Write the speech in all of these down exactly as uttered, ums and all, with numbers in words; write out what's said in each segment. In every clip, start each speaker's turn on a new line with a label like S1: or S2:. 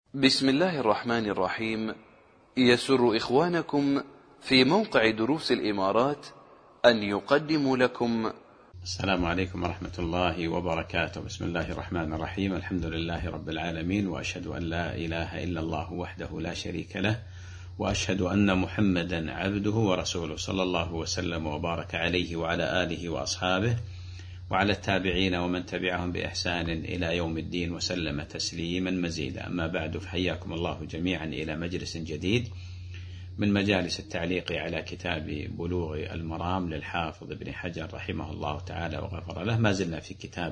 S1: بسم الله الرحمن الرحيم. يسر إخوانكم في موقع دروس الإمارات أن يقدموا لكم
S2: السلام عليكم ورحمة الله وبركاته. بسم الله الرحمن الرحيم. الحمد لله رب العالمين، وأشهد أن لا إله إلا الله وحده لا شريك له، وأشهد أن محمدا عبده ورسوله، صلى الله وسلم وبارك عليه وعلى آله وأصحابه وعلى التابعين ومن تبعهم بإحسان إلى يوم الدين وسلم تسليما مزيدا. أما بعد، فحياكم الله جميعا إلى مجلس جديد من مجالس التعليق على كتاب بلوغ المرام للحافظ ابن حجر رحمه الله تعالى وغفر له. ما زلنا في كتاب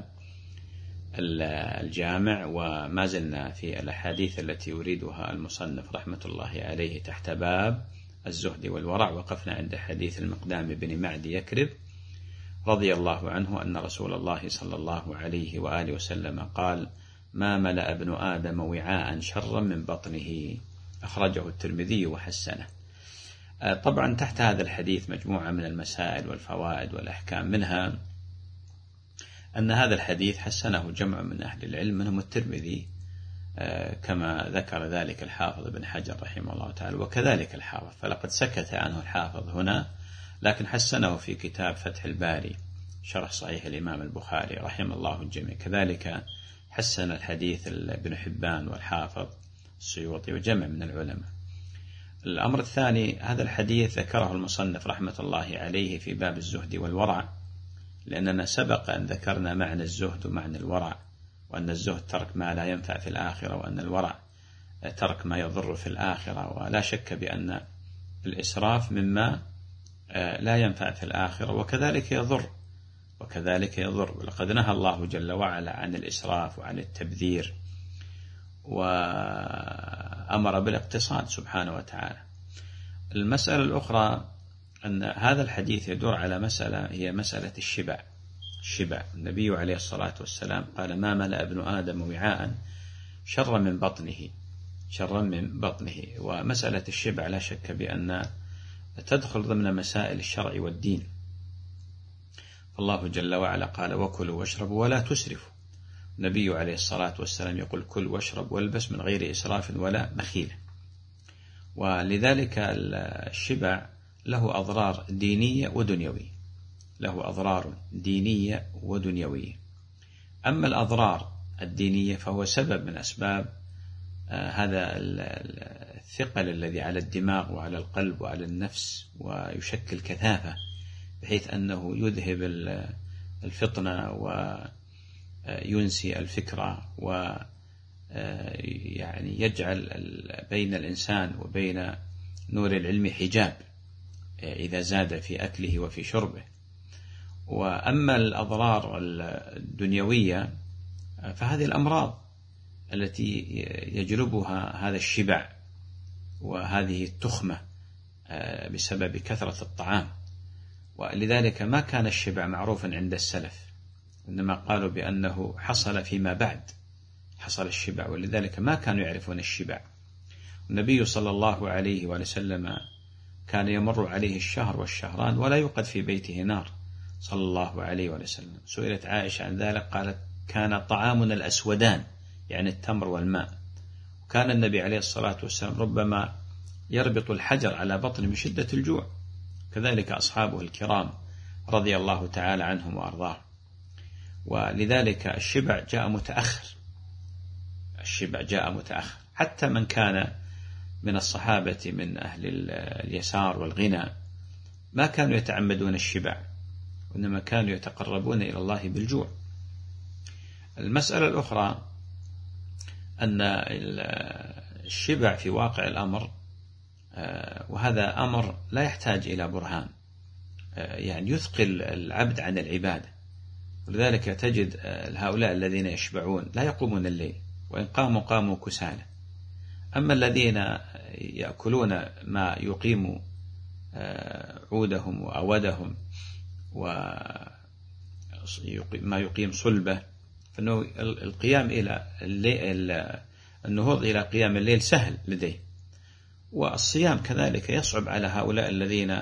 S2: الجامع، وما زلنا في الأحاديث التي يريدها المصنف رحمة الله عليه تحت باب الزهد والورع. وقفنا عند حديث المقدام بن معد يكرب رضي الله عنه أن رسول الله صلى الله عليه وآله وسلم قال: ما ملأ ابن آدم وعاء شرا من بطنه، أخرجه الترمذي وحسنه. طبعا تحت هذا الحديث مجموعة من المسائل والفوائد والأحكام، منها أن هذا الحديث حسنه جمع من أهل العلم منهم الترمذي كما ذكر ذلك الحافظ ابن حجر رحمه الله تعالى، وكذلك الحافظ، فلقد سكت عنه الحافظ هنا، لكن حسنه في كتاب فتح الباري شرح صحيح الإمام البخاري رحمه الله الجميع. كذلك حسن الحديث ابن حبان والحافظ السيوطي وجمع من العلماء. الأمر الثاني، هذا الحديث ذكره المصنف رحمة الله عليه في باب الزهد والورع، لأننا سبق أن ذكرنا معنى الزهد ومعنى الورع، وأن الزهد ترك ما لا ينفع في الآخرة، وأن الورع ترك ما يضر في الآخرة. ولا شك بأن الإسراف مما لا ينفع في الآخرة وكذلك يضر وكذلك يضر ولقد نهى الله جل وعلا عن الإسراف وعن التبذير، وأمر بالاقتصاد سبحانه وتعالى. المسألة الأخرى أن هذا الحديث يدور على مسألة، هي مسألة الشبع. الشبع، النبي عليه الصلاة والسلام قال: ما ملأ ابن آدم وعاء شرا من بطنه، شرا من بطنه. ومسألة الشبع لا شك بأن تدخل ضمن مسائل الشرع والدين. الله جل وعلا قال: وكلوا واشربوا ولا تسرفوا. النبي عليه الصلاة والسلام يقول: كل واشرب والبس من غير إسراف ولا مخيلة. ولذلك الشبع له أضرار دينية ودنيوية، له أضرار دينية ودنيوية. أما الأضرار الدينية فهو سبب من أسباب هذا الثقل الذي على الدماغ وعلى القلب وعلى النفس، ويشكل كثافة بحيث أنه يذهب الفطنة وينسي الفكرة، ويعني يجعل بين الإنسان وبين نور العلم حجاب إذا زاد في أكله وفي شربه. وأما الأضرار الدنيوية فهذه الأمراض التي يجلبها هذا الشبع وهذه التخمة بسبب كثرة الطعام. ولذلك ما كان الشبع معروفا عند السلف، إنما قالوا بأنه حصل فيما بعد، حصل الشبع، ولذلك ما كانوا يعرفون الشبع. النبي صلى الله عليه وسلم كان يمر عليه الشهر والشهران ولا يوقد في بيته نار صلى الله عليه وسلم. سئلت عائشة عن ذلك قالت: كان طعامنا الأسودان، يعني التمر والماء. وكان النبي عليه الصلاة والسلام ربما يربط الحجر على بطنه من شدة الجوع، كذلك أصحابه الكرام رضي الله تعالى عنهم وأرضاهم. ولذلك الشبع جاء متأخر، الشبع جاء متأخر. حتى من كان من الصحابة من أهل اليسار والغنى ما كانوا يتعمدون الشبع، وإنما كانوا يتقربون إلى الله بالجوع. المسألة الأخرى أن الشبع في واقع الأمر، وهذا أمر لا يحتاج إلى برهان، يعني يثقل العبد عن العبادة. ولذلك تجد هؤلاء الذين يشبعون لا يقومون الليل، وإن قاموا قاموا كسالى. أما الذين يأكلون ما يقيم عودهم وأودهم وما يقيم صلبه، فإنه القيام إلى الليل، النهوض إلى قيام الليل سهل لديه. والصيام كذلك يصعب على هؤلاء الذين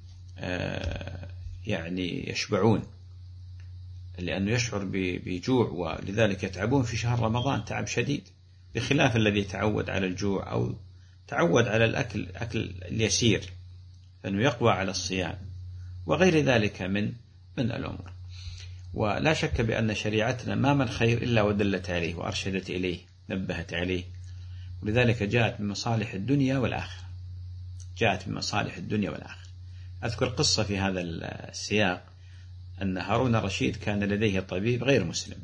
S2: يعني يشبعون، لأنه يشعر بجوع، ولذلك يتعبون في شهر رمضان تعب شديد، بخلاف الذي تعود على الجوع أو تعود على الأكل أكل اليسير فإنه يقوى على الصيام وغير ذلك من من الأمور. ولا شك بأن شريعتنا ما من خير إلا ودلت عليه وأرشدت إليه، نبهت عليه، ولذلك جاءت من مصالح الدنيا والآخرة، جاءت من مصالح الدنيا والآخرة. أذكر قصة في هذا السياق، أن هارون الرشيد كان لديه طبيب غير مسلم،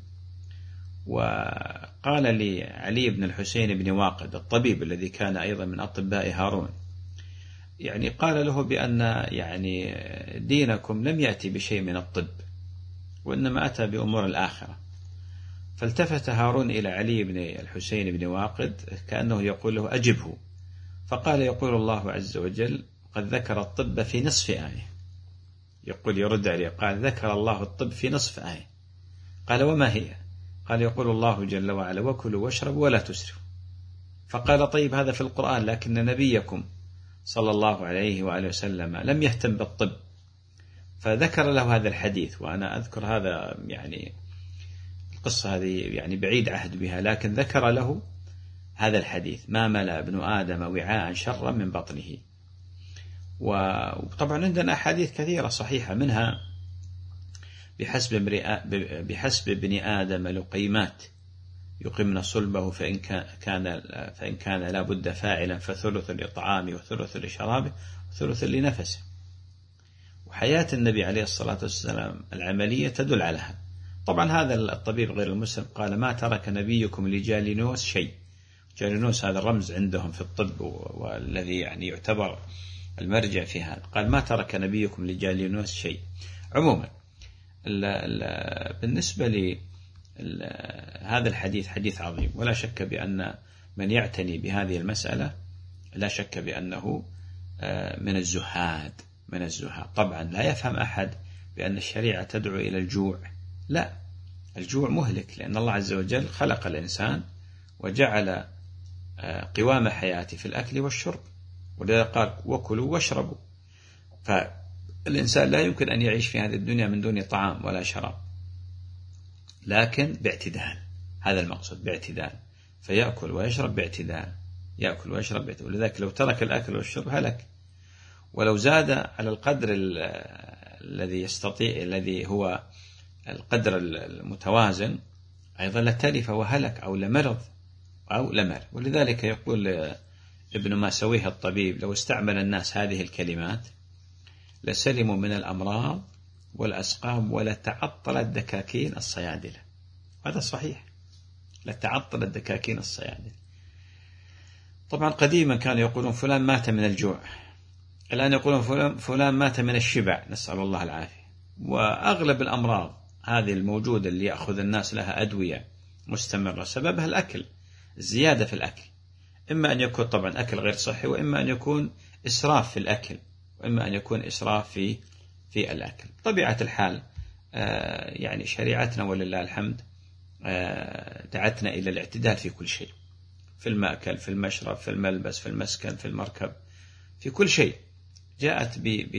S2: وقال لعلي بن الحسين بن واقد الطبيب الذي كان أيضا من أطباء هارون، يعني قال له بأن يعني دينكم لم يأتي بشيء من الطب وإنما أتى بأمور الآخرة. فالتفت هارون إلى علي بن الحسين بن واقد كأنه يقول له أجبه، فقال يقول الله عز وجل قد ذكر الطب في نصف آية، يقول يرد عليه قال ذكر الله الطب في نصف آية. قال وما هي؟ قال يقول الله جل وعلا وكلوا واشربوا ولا تسرفوا. فقال طيب هذا في القرآن، لكن نبيكم صلى الله عليه وآله وسلم لم يهتم بالطب، فذكر له هذا الحديث. وأنا أذكر هذا يعني القصة هذه يعني بعيد عهد بها، لكن ذكر له هذا الحديث ما ملأ ابن آدم وعاء شرا من بطنه. وطبعا عندنا أحاديث كثيرة صحيحة، منها بحسب بحسب ابن آدم لقيمات يقمن صلبه فإن كان فإن كان لا بد فاعلا فثلث لطعامه وثلث لشرابه وثلث لنفسه. وحياة النبي عليه الصلاة والسلام العملية تدل على هذا. طبعا هذا الطبيب غير المسلم قال ما ترك نبيكم لجالينوس شيء. جالينوس هذا الرمز عندهم في الطب والذي يعني يعتبر المرجع في هذا. قال ما ترك نبيكم لجالينوس شيء. عموما ال ال بالنسبة لهذا الحديث حديث عظيم، ولا شك بأن من يعتني بهذه المسألة لا شك بأنه من الزهاد من الزهاد. طبعا لا يفهم أحد بأن الشريعة تدعو إلى الجوع، لا، الجوع مهلك، لأن الله عز وجل خلق الإنسان وجعل قوام حياته في الأكل والشرب، ولذا قال وكلوا واشربوا. فالإنسان لا يمكن أن يعيش في هذه الدنيا من دون طعام ولا شراب، لكن باعتدال، هذا المقصود، باعتدال، فيأكل ويشرب باعتدال، يأكل ويشرب باعتدال. ولذلك لو ترك الأكل والشرب هلك، ولو زاد على القدر الذي يستطيع الذي هو القدر المتوازن أيضا لتلف وهلك أو لمرض أو لمر. ولذلك يقول ابن ماسويه الطبيب لو استعمل الناس هذه الكلمات لسلموا من الأمراض والأسقام ولتعطلت دكاكين الصيادلة. هذا صحيح، لتعطلت دكاكين الصيادلة. طبعا قديما كانوا يقولون فلان مات من الجوع، الآن يقولون فلان, فلان مات من الشبع، نسأل الله العافية. وأغلب الأمراض هذه الموجودة اللي يأخذ الناس لها أدوية مستمرة سببها الأكل، الزيادة في الأكل، إما أن يكون طبعا أكل غير صحي، وإما أن يكون إسراف في الأكل، وإما أن يكون إسراف في في الأكل. طبيعة الحال آه يعني شريعتنا ولله الحمد آه دعتنا إلى الاعتدال في كل شيء، في المأكل، في المشرب، في الملبس، في المسكن، في المركب، في كل شيء جاءت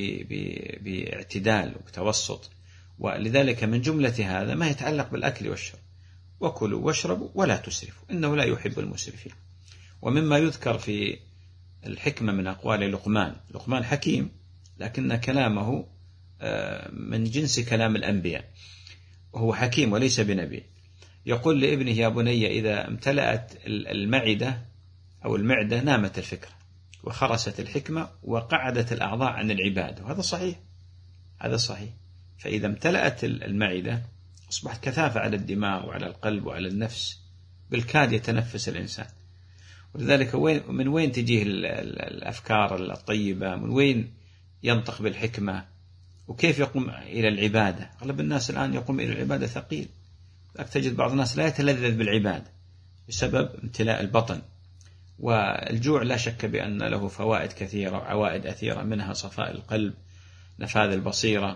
S2: باعتدال وتوسط. ولذلك من جملة هذا ما يتعلق بالأكل والشرب، وكلوا واشربوا ولا تسرفوا إنه لا يحب المسرفين. ومما يذكر في الحكمة من أقوال لقمان، لقمان حكيم لكن كلامه من جنس كلام الأنبياء، وهو حكيم وليس بنبي. يقول لابنه يا بني إذا امتلأت المعدة أو المعدة نامت الفكرة وخرست الحكمة وقعدت الأعضاء عن العبادة. وهذا صحيح، هذا صحيح. فإذا امتلأت المعدة أصبحت كثافة على الدماغ وعلى القلب وعلى النفس، بالكاد يتنفس الإنسان. ولذلك من وين تجيه الأفكار الطيبة؟ من وين ينطق بالحكمة؟ وكيف يقوم إلى العبادة؟ أغلب الناس الآن يقوم إلى العبادة ثقيل، تجد بعض الناس لا يتلذذ بالعبادة بسبب امتلاء البطن. والجوع لا شك بأن له فوائد كثيرة وعوائد أثيرة، منها صفاء القلب، نفاذ البصيرة،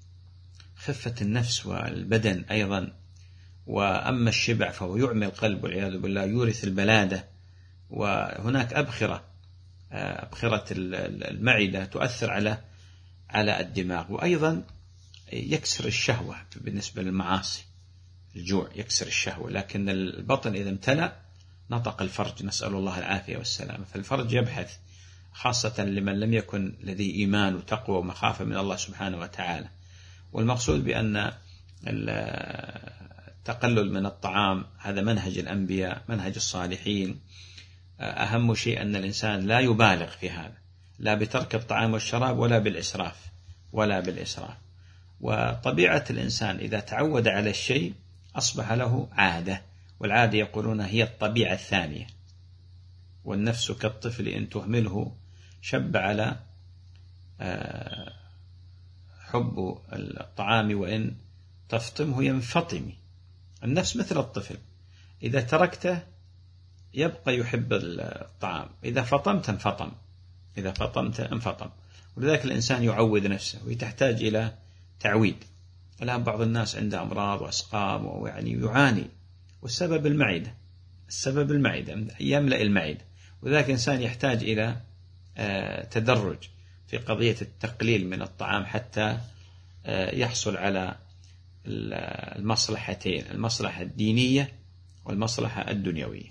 S2: خفة النفس والبدن أيضا. وأما الشبع فهو يعمي القلب والعياذ بالله، يورث البلادة. وهناك أبخرة، أبخرة المعدة تؤثر على على الدماغ، وأيضا يكسر الشهوة بالنسبة للمعاصي. الجوع يكسر الشهوة، لكن البطن إذا امتلأ نطق الفرج، نسأل الله العافية والسلامة. فالفرج يبحث خاصة لمن لم يكن لديه إيمان وتقوى ومخافة من الله سبحانه وتعالى. والمقصود بأن التقلل من الطعام هذا منهج الأنبياء، منهج الصالحين. أهم شيء أن الإنسان لا يبالغ في هذا، لا بترك الطعام والشراب ولا بالإسراف ولا بالإسراف. وطبيعة الإنسان إذا تعود على الشيء أصبح له عادة، والعادة يقولون هي الطبيعة الثانية. والنفس كالطفل إن تهمله شب على حب الطعام، وإن تفطمه ينفطم. النفس مثل الطفل، إذا تركته يبقى يحب الطعام، إذا فطمت انفطم، إذا فطمت انفطم. ولذلك الإنسان يعود نفسه وتحتاج إلى تعويد. الآن بعض الناس عنده أمراض وأسقام ويعني يعاني، والسبب المعدة، السبب المعدة يملأ المعدة. وذلك الإنسان يحتاج إلى تدرج في قضية التقليل من الطعام حتى يحصل على المصلحتين، المصلحة الدينية والمصلحة الدنيوية.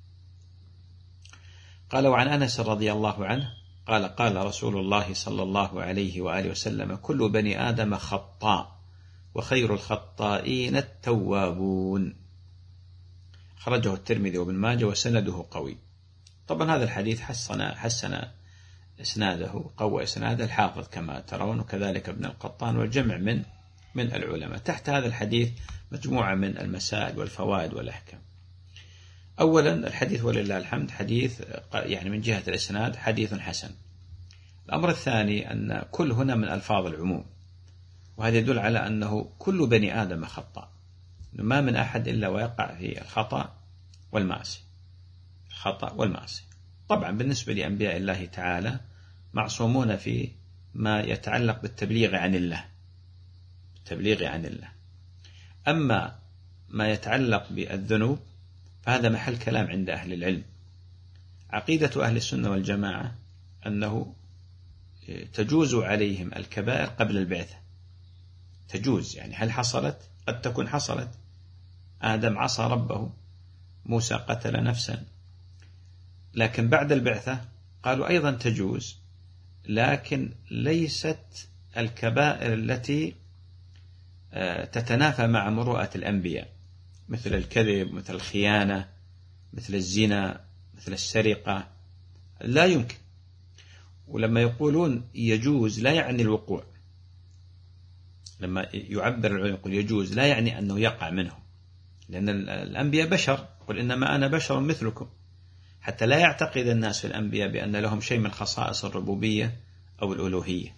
S2: قال: وعن أنس رضي الله عنه قال: قال رسول الله صلى الله عليه وآله وسلم: كل بني آدم خطاء وخير الخطائين التوابون. خرجه الترمذي وابن ماجه وسنده قوي. طبعا هذا الحديث حسن حسن إسناده، قوى إسناده الحافظ كما ترون، وكذلك ابن القطان والجمع من من العلماء. تحت هذا الحديث مجموعة من المسائل والفوائد والأحكام. أولا الحديث ولله الحمد حديث يعني من جهة الإسناد حديث حسن. الأمر الثاني أن كل هنا من ألفاظ العموم، وهذا يدل على أنه كل بني آدم خطأ، ما من أحد إلا ويقع في الخطأ والمعصية، الخطأ والمعصية. طبعا بالنسبة لأنبياء الله تعالى معصومون في ما يتعلق بالتبليغ عن الله، التبليغ عن الله. أما ما يتعلق بالذنوب فهذا محل كلام عند أهل العلم. عقيدة أهل السنة والجماعة أنه تجوز عليهم الكبائر قبل البعثة، تجوز يعني هل حصلت؟ قد تكون حصلت. آدم عصى ربه، موسى قتل نفسا، لكن بعد البعثة قالوا أيضا تجوز، لكن ليست الكبائر التي تتنافى مع مروءة الأنبياء، مثل الكذب، مثل الخيانة، مثل الزنا، مثل السرقة، لا يمكن. ولما يقولون يجوز لا يعني الوقوع، لما يعبر العلماء يقول يجوز لا يعني أنه يقع منه، لأن الأنبياء بشر، قل إنما أنا بشر مثلكم، حتى لا يعتقد الناس في الأنبياء بأن لهم شيء من خصائص الربوبية أو الألوهية.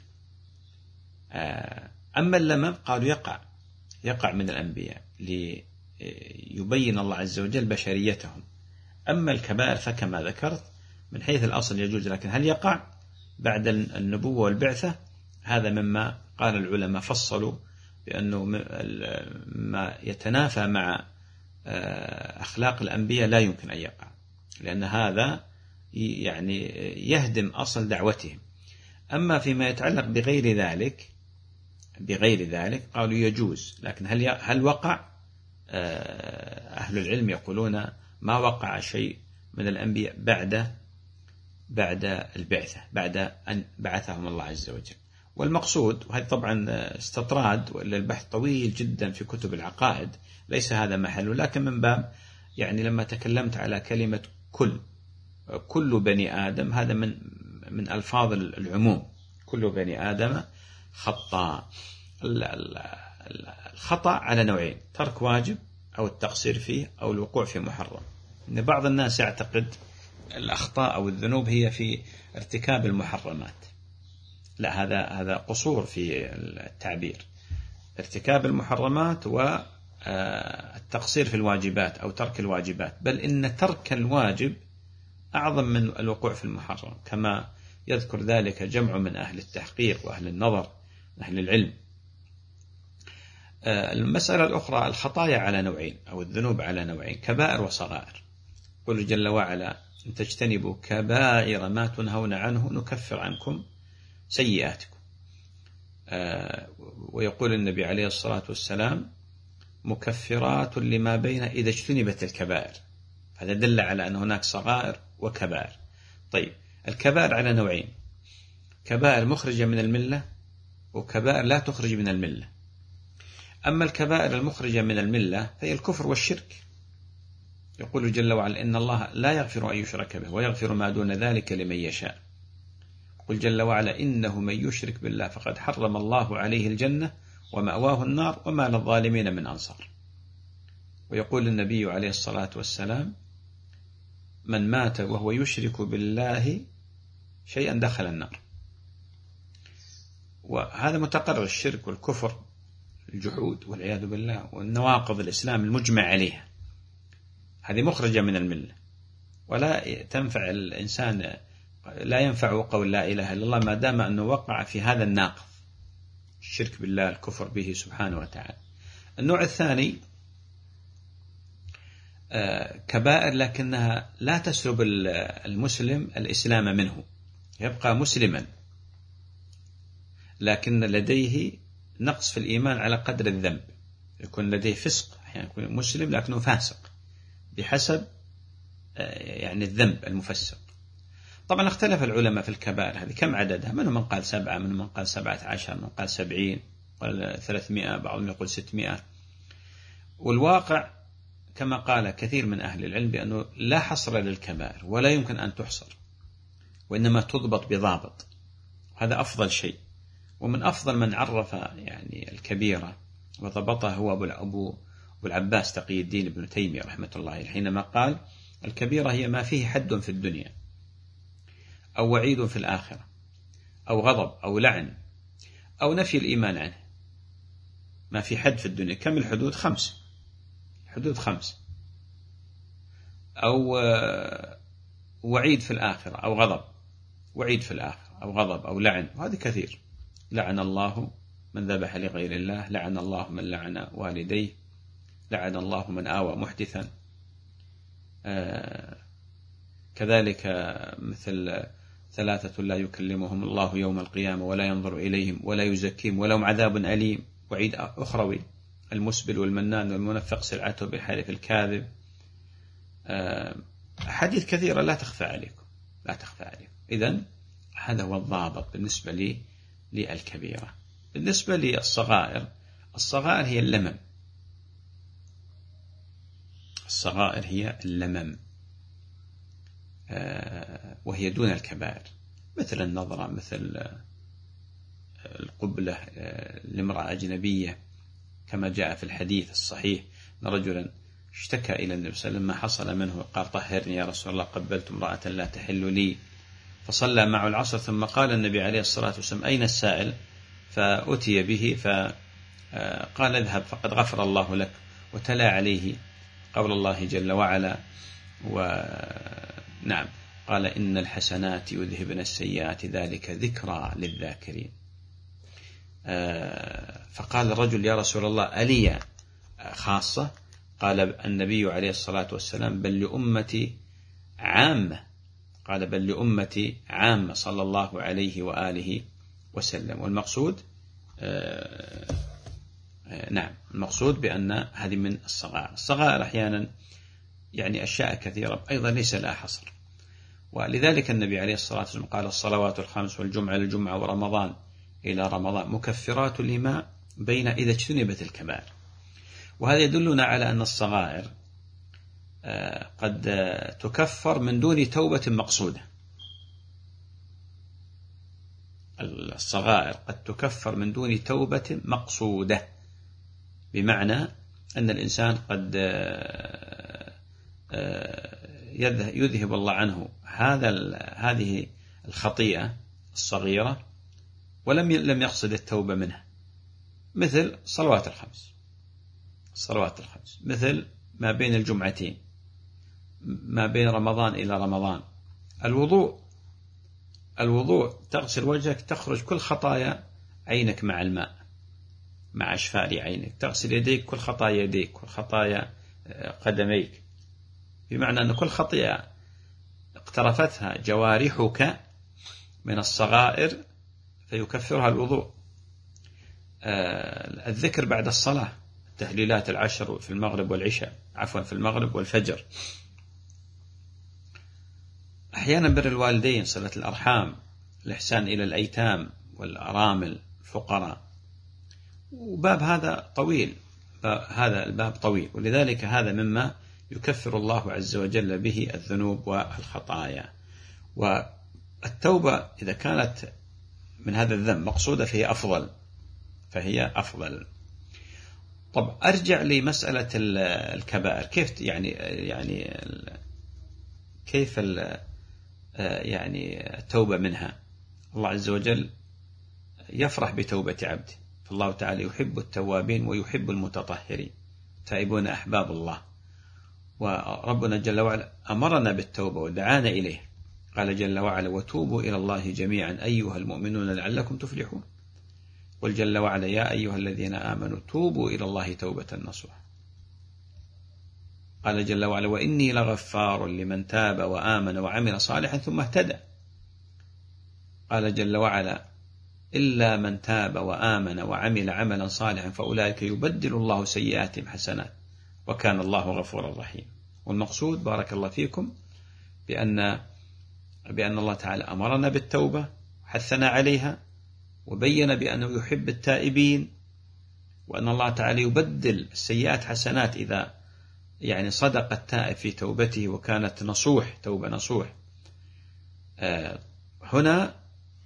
S2: أما اللمم قالوا يقع يقع من الأنبياء ليبين الله عز وجل بشريتهم. أما الكبائر فكما ذكرت من حيث الأصل يجوز، لكن هل يقع بعد النبوة والبعثة؟ هذا مما قال العلماء فصلوا بأنه ما يتنافى مع أخلاق الأنبياء لا يمكن أن يقع، لأن هذا يعني يهدم أصل دعوتهم. أما فيما يتعلق بغير ذلك بغير ذلك قالوا يجوز، لكن هل هل وقع؟ أهل العلم يقولون ما وقع شيء من الأنبياء بعد بعد البعثة، بعد أن بعثهم الله عز وجل. والمقصود، وهذا طبعا استطراد وإلا البحث طويل جدا في كتب العقائد، ليس هذا محله، لكن من باب يعني لما تكلمت على كلمة كل كل بني آدم، هذا من من ألفاظ العموم، كل بني آدم خطاء. الخطأ على نوعين: ترك واجب أو التقصير فيه أو الوقوع في محرم. إن بعض الناس يعتقد الأخطاء أو الذنوب هي في ارتكاب المحرمات، لا، هذا هذا قصور في التعبير. ارتكاب المحرمات والتقصير في الواجبات أو ترك الواجبات، بل إن ترك الواجب أعظم من الوقوع في المحرم، كما يذكر ذلك جمع من أهل التحقيق وأهل النظر أهل العلم. المسألة الأخرى: الخطايا على نوعين أو الذنوب على نوعين: كبائر وصغائر. قل جل وعلا: إن تجتنبوا كبائر ما تنهون عنه نكفر عنكم سيئاتكم. ويقول النبي عليه الصلاة والسلام: مكفرات لما بين إذا اجتنبت الكبائر. هذا دل على أن هناك صغائر وكبائر. طيب الكبائر على نوعين: كبائر مخرجة من الملة وكبائر لا تخرج من الملة. أما الكبائر المخرجة من الملة فهي الكفر والشرك. يقول جل وعلا: إن الله لا يغفر أن يشرك به ويغفر ما دون ذلك لمن يشاء. يقول جل وعلا: إنه من يشرك بالله فقد حرم الله عليه الجنة ومأواه النار وما للظالمين من أنصار. ويقول النبي عليه الصلاة والسلام: من مات وهو يشرك بالله شيئا دخل النار. وهذا متقرر: الشرك والكفر، الجحود والعياذ بالله، والنواقض الإسلام المجمع عليها، هذه مخرجة من الملة، ولا تنفع الإنسان، لا ينفع قول لا إله إلا الله ما دام أنه وقع في هذا الناقض، الشرك بالله، الكفر به سبحانه وتعالى. النوع الثاني كبائر لكنها لا تسلب المسلم الإسلام منه، يبقى مسلما لكن لديه نقص في الإيمان على قدر الذنب، يكون لديه فسق، يعني يكون مسلم لكنه فاسق بحسب يعني الذنب المفسق. طبعا اختلف العلماء في الكبائر هذه كم عددها، منهم من قال سبعة، منهم من قال سبعة عشر، من قال سبعين، قال ثلاثمائة، بعضهم يقول ستمائة. والواقع كما قال كثير من أهل العلم بأنه لا حصر للكبائر ولا يمكن أن تحصر، وإنما تضبط بضابط، هذا أفضل شيء. ومن أفضل من عرف يعني الكبيرة وضبطها هو أبو, أبو العباس تقي الدين ابن تيمية رحمة الله عليه، حينما قال: الكبيرة هي ما فيه حد في الدنيا أو وعيد في الآخرة أو غضب أو لعن أو نفي الإيمان عنه. ما في حد في الدنيا، كم الحدود؟ خمس، حدود خمس. أو وعيد في الآخرة أو غضب، وعيد في الآخرة أو غضب أو لعن، وهذه كثير: لعن الله من ذبح لغير الله، لعن الله من لعن والديه، لعن الله من آوى محدثا. آه كذلك مثل ثلاثة لا يكلمهم الله يوم القيامة ولا ينظر إليهم ولا يزكيهم ولهم عذاب أليم. وعيد أخروي: المسبل والمنان والمنفق سلعته بالحلف الكاذب. آه حديث كثيرة لا تخفى عليكم، لا تخفى عليكم. إذن هذا هو الضابط بالنسبة لي للكبيرة. بالنسبة للصغائر، الصغائر هي اللمم، الصغائر هي اللمم آه وهي دون الكبائر، مثل النظرة، مثل القبلة آه لامرأة أجنبية، كما جاء في الحديث الصحيح أن رجلا اشتكى إلى النبي صلى الله عليه وسلم ما حصل منه، قال: طهرني يا رسول الله، قبلت امرأة لا تحل لي. فصلى معه العصر، ثم قال النبي عليه الصلاة والسلام: أين السائل؟ فأتي به فقال: اذهب فقد غفر الله لك. وتلا عليه قول الله جل وعلا: ونعم، قال: إن الحسنات يذهبن السيئات ذلك ذكرى للذاكرين. فقال الرجل: يا رسول الله ألي خاصة؟ قال النبي عليه الصلاة والسلام: بل لأمتي عامة. قال: بل لأمتي عامة، صلى الله عليه وآله وسلم. والمقصود آه آه نعم المقصود بأن هذه من الصغائر. الصغائر أحيانا يعني أشياء كثيرة أيضا ليس لها حصر، ولذلك النبي عليه الصلاة والسلام قال: الصلوات الخمس والجمعة للجمعة ورمضان إلى رمضان مكفرات لما بين إذا اجتنبت الكبائر. وهذا يدلنا على أن الصغائر آه قد آه تكفر من دون توبة مقصودة. الصغائر قد تكفر من دون توبة مقصودة، بمعنى أن الإنسان قد يذهب الله عنه هذا هذه الخطيئة الصغيرة ولم لم يقصد التوبة منها، مثل صلوات الخمس، الصلوات الخمس، مثل ما بين الجمعتين، ما بين رمضان إلى رمضان، الوضوء الوضوء تغسل وجهك تخرج كل خطايا عينك مع الماء، مع أشفار عينك، تغسل يديك كل خطايا يديك، كل خطايا قدميك، بمعنى أن كل خطيئة اقترفتها جوارحك من الصغائر فيكفرها الوضوء. الذكر بعد الصلاة، التهليلات العشر في المغرب والعشاء، عفوا في المغرب والفجر، أحيانا بر الوالدين، صلة الأرحام، الإحسان إلى الأيتام والأرامل الفقراء، وباب هذا طويل، هذا الباب طويل، ولذلك هذا مما يكفر الله عز وجل به الذنوب والخطايا. والتوبة إذا كانت من هذا الذنب مقصودة فهي أفضل فهي أفضل. طب أرجع لمسألة الكبائر، كيف يعني يعني كيف يعني التوبة منها؟ الله عز وجل يفرح بتوبة عبده، فالله تعالى يحب التوابين ويحب المتطهرين، تائبون أحباب الله. وربنا جل وعلا أمرنا بالتوبة ودعانا إليه، قال جل وعلا: وتوبوا إلى الله جميعا أيها المؤمنون لعلكم تفلحون. والجل وعلا: يا أيها الذين آمنوا توبوا إلى الله توبة نصوحا. قال جل وعلا: وإني لغفار لمن تاب وآمن وعمل صالحا ثم اهتدى. قال جل وعلا: إلا من تاب وآمن وعمل عملا صالحا فأولئك يبدل الله سيئاتهم حسنات وكان الله غفورا رحيما. والمقصود بارك الله فيكم بأن بأن الله تعالى أمرنا بالتوبة وحثنا عليها، وبين بأنه يحب التائبين، وأن الله تعالى يبدل السيئات حسنات إذا يعني صدق التائب في توبته وكانت نصوح، توبة نصوح. آه هنا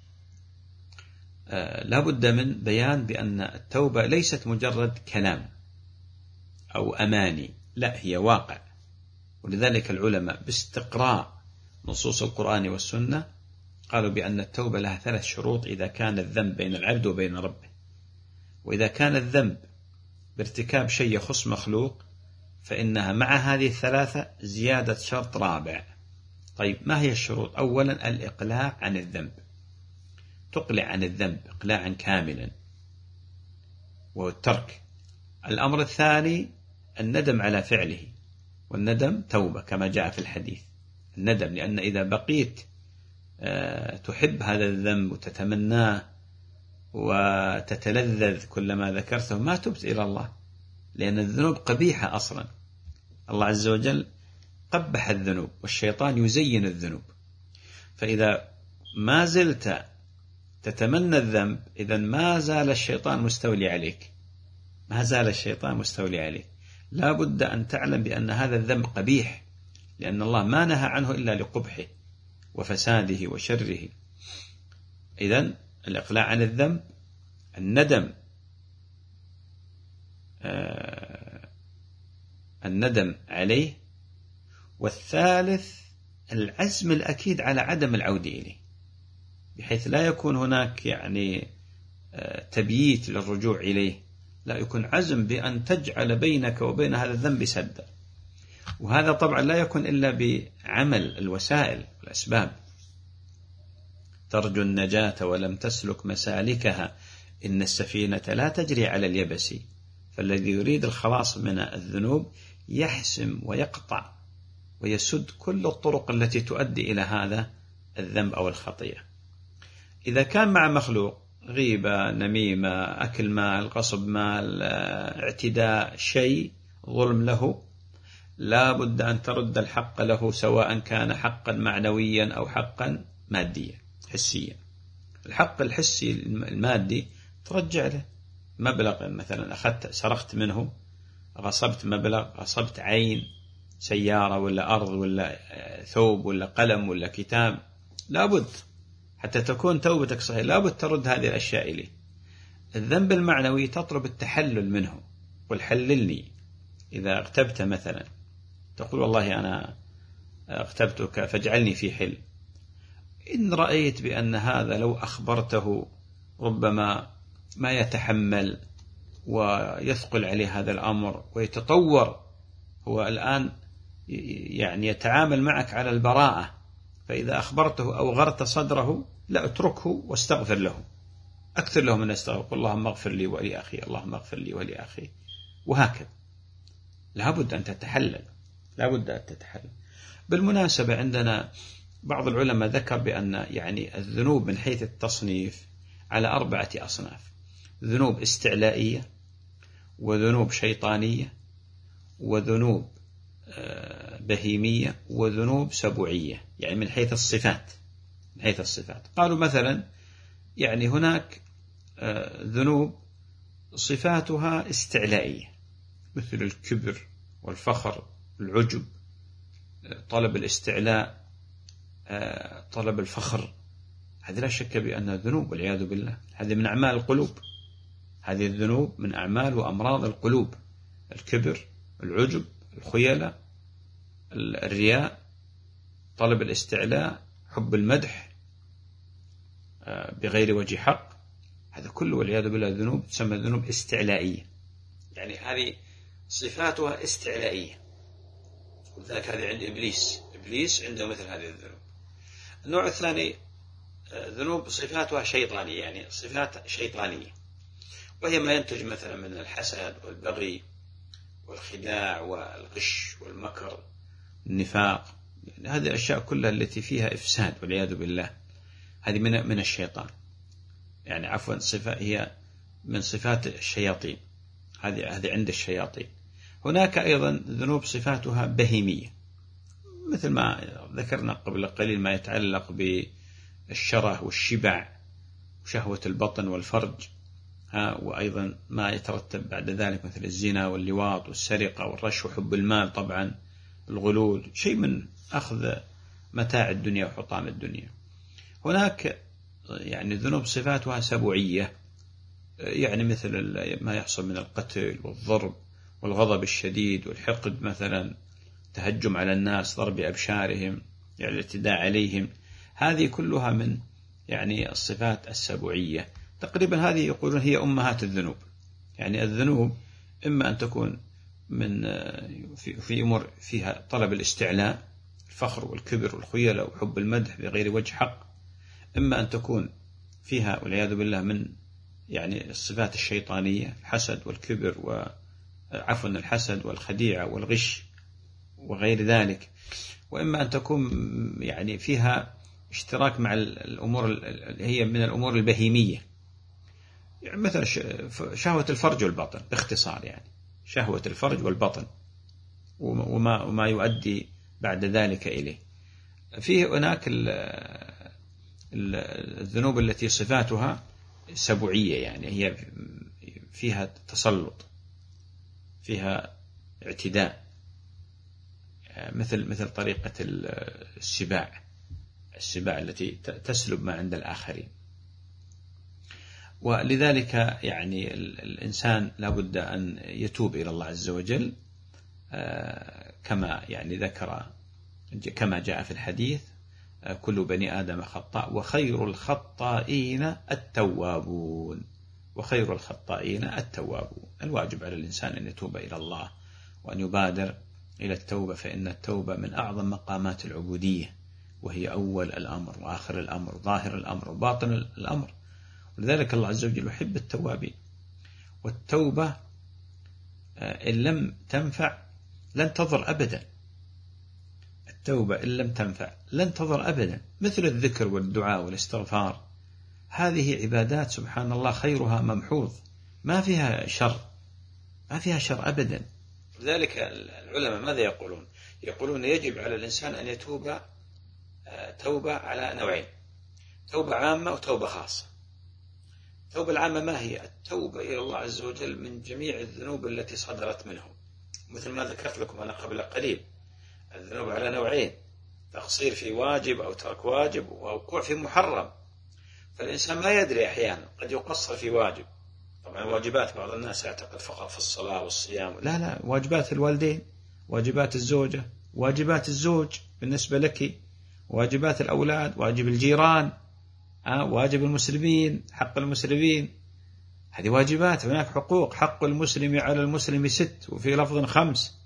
S2: آه لا بد من بيان بأن التوبة ليست مجرد كلام أو أماني، لا، هي واقع. ولذلك العلماء باستقراء نصوص القرآن والسنة قالوا بأن التوبة لها ثلاث شروط إذا كان الذنب بين العبد وبين ربه. وإذا كان الذنب بارتكاب شيء يخص مخلوق فإنها مع هذه الثلاثة زيادة شرط رابع. طيب، ما هي الشروط؟ أولا الإقلاع عن الذنب، تقلع عن الذنب إقلاعا كاملا، وهو الترك. الأمر الثاني الندم على فعله، والندم توبة كما جاء في الحديث. الندم، لأن إذا بقيت تحب هذا الذنب وتتمناه وتتلذذ كلما ذكرته ما تبت إلى الله، لأن الذنوب قبيحة أصلا. الله عز وجل قبح الذنوب، والشيطان يزين الذنوب. فإذا ما زلت تتمنى الذنب إذا ما زال الشيطان مستولي عليك، ما زال الشيطان مستولي عليك. لا بد أن تعلم بأن هذا الذنب قبيح، لأن الله ما نهى عنه إلا لقبحه وفساده وشره. إذن الإقلاع عن الذنب، الندم آه الندم عليه، والثالث العزم الأكيد على عدم العودة إليه، بحيث لا يكون هناك يعني آه تبييت للرجوع إليه، لا، يكون عزم بأن تجعل بينك وبين هذا الذنب سدا. وهذا طبعا لا يكون إلا بعمل الوسائل والأسباب. ترجو النجاة ولم تسلك مسالكها إن السفينة لا تجري على اليبس. فالذي يريد الخلاص من الذنوب يحسم ويقطع ويسد كل الطرق التي تؤدي إلى هذا الذنب أو الخطيئة. إذا كان مع مخلوق غيبة، نميمة، أكل مال، غصب مال، اعتداء، شيء ظلم له، لا بد أن ترد الحق له، سواء كان حقا معنويا أو حقا ماديا حسيا. الحق الحسي المادي ترجع له مبلغ، مثلا أخذت سرقت منه، غصبت مبلغ، غصبت عين، سيارة ولا أرض ولا ثوب ولا قلم ولا كتاب، لا بد حتى تكون توبتك صحيحة لا بد ترد هذه الأشياء إليه. الذنب المعنوي تطلب التحلل منه، والحللني. إذا اغتبت مثلا تقول والله أنا اغتبتك فاجعلني في حل. إن رأيت بأن هذا لو أخبرته ربما ما يتحمل ويثقل عليه هذا الأمر ويتطور، هو الآن يعني يتعامل معك على البراءة، فإذا أخبرته أو غرت صدره لا، اتركه واستغفر له، أكثر له من استغفر، اللهم اغفر لي ولأخي، اللهم اغفر لي ولأخي، وهكذا. لابد أن تتحلل، لابد أن تتحلل. بالمناسبة عندنا بعض العلماء ذكر بأن يعني الذنوب من حيث التصنيف على أربعة أصناف: ذنوب استعلائية، وذنوب شيطانية، وذنوب بهيمية وذنوب سبوعية، يعني من حيث الصفات. من حيث الصفات قالوا مثلا يعني هناك ذنوب صفاتها استعلائية، مثل الكبر والفخر، العجب، طلب الاستعلاء، طلب الفخر. هذه لا شك بأنها ذنوب والعياذ بالله، هذه من أعمال القلوب. هذه الذنوب من أعمال وأمراض القلوب: الكبر، العجب، الخيلة، الرياء، طلب الاستعلاء، حب المدح بغير وجه حق. هذا كله والعياذ بالله ذنوب تسمى ذنوب استعلائية، يعني هذه صفاتها استعلائية. ولذلك هذه عند إبليس، إبليس عنده مثل هذه الذنوب. النوع الثاني ذنوب صفاتها شيطانية، يعني صفات شيطانية، وهي ما ينتج مثلا من الحسد والبغي والخداع والغش والمكر، النفاق. يعني هذه الأشياء كلها التي فيها إفساد والعياذ بالله، هذه من من الشيطان، يعني عفوا صفة هي من صفات الشياطين، هذه هذه عند الشياطين. هناك أيضا ذنوب صفاتها بهيمية، مثل ما ذكرنا قبل قليل ما يتعلق بالشره والشبع وشهوة البطن والفرج، ها وأيضا ما يترتب بعد ذلك مثل الزنا واللواط والسرقة والرش وحب المال، طبعا الغلول، شيء من أخذ متاع الدنيا وحطام الدنيا. هناك يعني ذنوب صفاتها سبوعية، يعني مثل ما يحصل من القتل والضرب والغضب الشديد والحقد، مثلا تهجم على الناس، ضرب أبشارهم، يعني الاعتداء عليهم. هذه كلها من يعني الصفات السبوعية. تقريبا هذه يقولون هي أمهات الذنوب. يعني الذنوب إما أن تكون من في, في أمور فيها طلب الاستعلاء، الفخر والكبر والخيلة وحب المدح بغير وجه حق، إما أن تكون فيها والعياذ بالله من يعني الصفات الشيطانية، الحسد والكبر وعفوا الحسد والخديعة والغش وغير ذلك، وإما أن تكون يعني فيها اشتراك مع الأمور اللي هي من الأمور البهيمية، يعني مثل شهوة الفرج والبطن باختصار، يعني شهوة الفرج والبطن وما, وما يؤدي بعد ذلك إليه. فيه هناك الذنوب التي صفاتها سبوعية، يعني هي فيها تسلط، فيها اعتداء، مثل مثل طريقة السباع السباع التي تسلب ما عند الآخرين. ولذلك يعني الإنسان لابد أن يتوب إلى الله عز وجل، كما يعني ذكر كما جاء في الحديث: كل بني آدم خطاء وخير الخطائين التوابون. وخير الخطائين التوابون. الواجب على الإنسان أن يتوب إلى الله وأن يبادر إلى التوبة، فإن التوبة من أعظم مقامات العبودية، وهي أول الأمر وآخر الأمر وظاهر الأمر وباطن الأمر. ولذلك الله عز وجل يحب التوابين. والتوبة إن لم تنفع لن تضر أبدا. التوبة إن لم تنفع لن تضر أبدا، مثل الذكر والدعاء والاستغفار. هذه عبادات سبحان الله خيرها ممحوظ، ما فيها شر، ما فيها شر أبدا. لذلك العلماء ماذا يقولون؟ يقولون يجب على الإنسان أن يتوب توبة على نوعين: توبة عامة وتوبة خاصة. التوبة العامة ما هي؟ التوبة إلى الله عز وجل من جميع الذنوب التي صدرت منه، مثل ما ذكرت لكم أنا قبل قليل. الذنوب على نوعين: تقصير في واجب أو ترك واجب، ووقوع في محرم. فالإنسان ما يدري، أحيانا قد يقصر في واجب. طبعا واجبات بعض الناس يعتقد فقط في الصلاة والصيام، لا لا، واجبات الوالدين، واجبات الزوجة، واجبات الزوج بالنسبة لك، واجبات الأولاد، واجب الجيران، آه واجب المسلمين، حق المسلمين، هذه واجبات. هناك حقوق: حق المسلم على المسلم ست، وفي لفظ خمس.